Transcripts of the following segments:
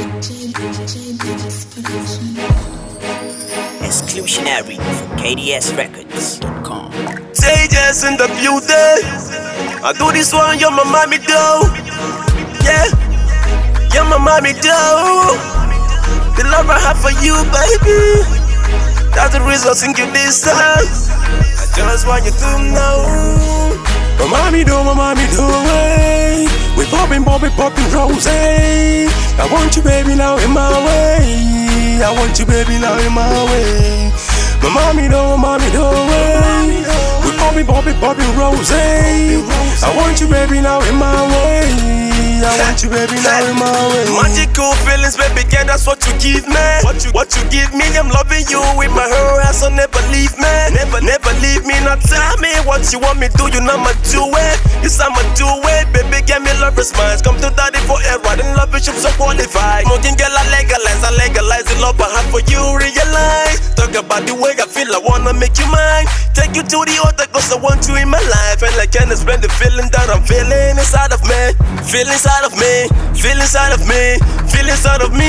Exclusionary from KDSRecords.com. Sages in the beauty. I do this one, you're my mommy dough. Yeah, you're my mommy dough. The love I have for you, baby. That's the reason I sing you this song. I just want you to know. My mommy do, hey. We poppin', rose. I want you, baby, now in my way. I want you, baby, now in my way. My mommy do, hey. We poppin', rose. I want you, baby, now in my way. I want you, baby, now in my way. Magical feelings, baby girl, that's what you give me. What you give me, I'm loving you with my whole ass, so never leave me. Never leave me, now tell me what you want me to do, you know I'ma do it. Yes, I'ma do it, baby girl, me love response. Come to daddy forever, I didn't love you, so qualified. Smoking girl, I legalize the love I have for you, realize. Talk about the way I feel, I wanna make you mine. Take you to the altar, cause I want you in my life. And I can't explain the feeling that I'm feeling inside of me. Feel inside of me, feel inside of me, feel inside of me.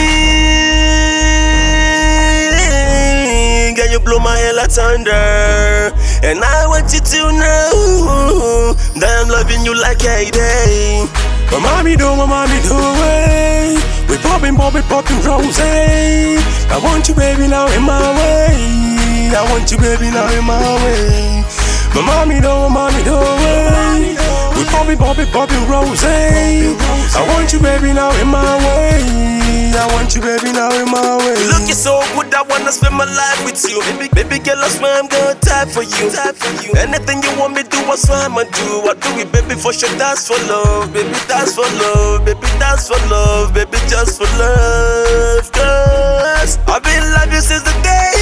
Can you blow my hair like thunder? And I want you to know that I'm loving you like a day. My mommy do, hey. We poppin', rose. I want you, baby, now in my way. I want you, baby, now in my way. My mommy do, hey. We poppin', rose. I want you, baby, now in my way. I want you, baby, now in my way. You looking so good, I wanna spend my life with you. Baby girl, I swear I'm gonna die for you. Anything you want me to do, I swear I'ma do. I do it, baby, for sure. That's for love, baby, that's for love, baby, that's for love, baby, just for love. Cause I've been loving you since the day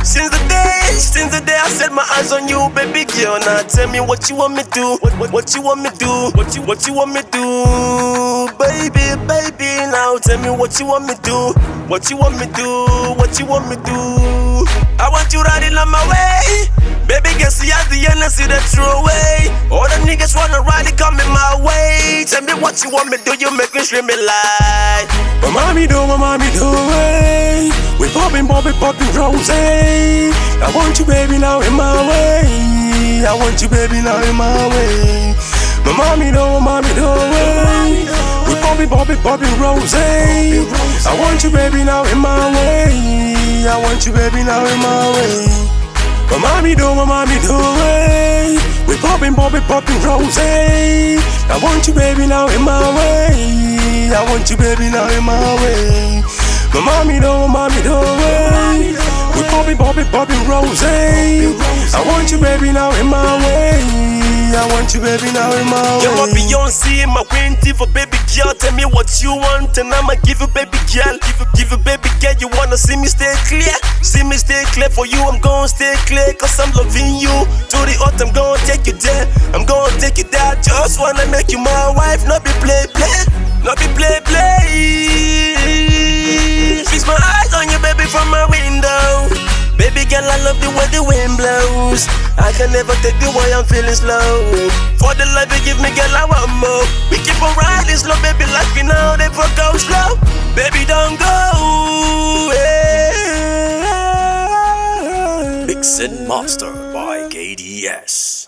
I set my eyes on you, baby girl. Now tell me what you want me to do, what you want me to do, what you want me to do, baby. Now tell me what you want me to do, what you want me to do, what you want me to do. I want you riding on my way, baby girl. See at the end and see the true way. All the niggas wanna ride it coming my way. Tell me what you want me to do, you make me scream it like. My mommy do, hey. We poppin', rose. I want you, baby, now in my way. I want you, baby, now in my way. My mommy do, hey. We poppin', rose. I want you, baby, now in my way. I want you, baby, now in my way. My mommy do, hey. We poppin', rose. I want you, baby, now in my way. I want you, baby, now in my way. My mommy do, hey. We poppin', rose. I want you, baby, now in my way. I want you, baby, now in my way. You're my Beyonce, my Queen for baby girl. Tell me what you want, and I'ma give you, baby girl. Give you, baby girl. You wanna see me stay clear? See me stay clear for you. I'm gonna stay clear, cause I'm loving you. To the earth, I'm gonna take you there. I'm gonna take you there. Just wanna make you my wife, not be play, not be play. Fix my eyes on you, baby, from my window. Baby girl, I love the way the wind blows. I can never take the way I'm feeling slow. For the life you give me, girl, I want more. We keep on riding slow, baby, like we know they for go slow. Baby, don't go. Mix and Master by KDS.